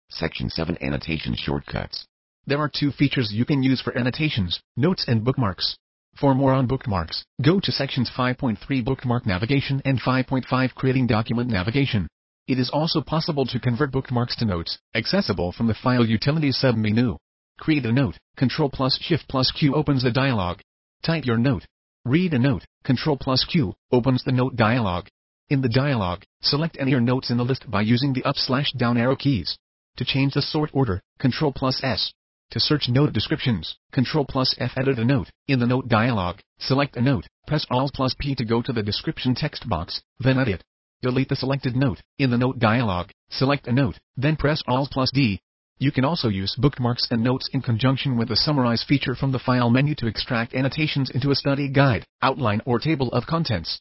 Section 7 Annotation Shortcuts. There are two features you can use for annotations, notes and bookmarks. For more on bookmarks, go to Sections 5.3 Bookmark Navigation and 5.5 Creating Document Navigation. It is also possible to convert bookmarks to notes, accessible from the File Utilities submenu. Create a note, Ctrl+Shift+Q opens the dialog. Type your note. Read a note, Ctrl+Q, opens the note dialog. In the dialog, select any your notes in the list by using the up/down arrow keys. To change the sort order, Ctrl+S. To search note descriptions, Ctrl+F. Edit a note. In the note dialog, select a note, press Alt+P to go to the description text box, then edit. Delete the selected note. In the note dialog, select a note, then press Alt+D. You can also use bookmarks and notes in conjunction with the Summarize feature from the File menu to extract annotations into a study guide, outline or table of contents.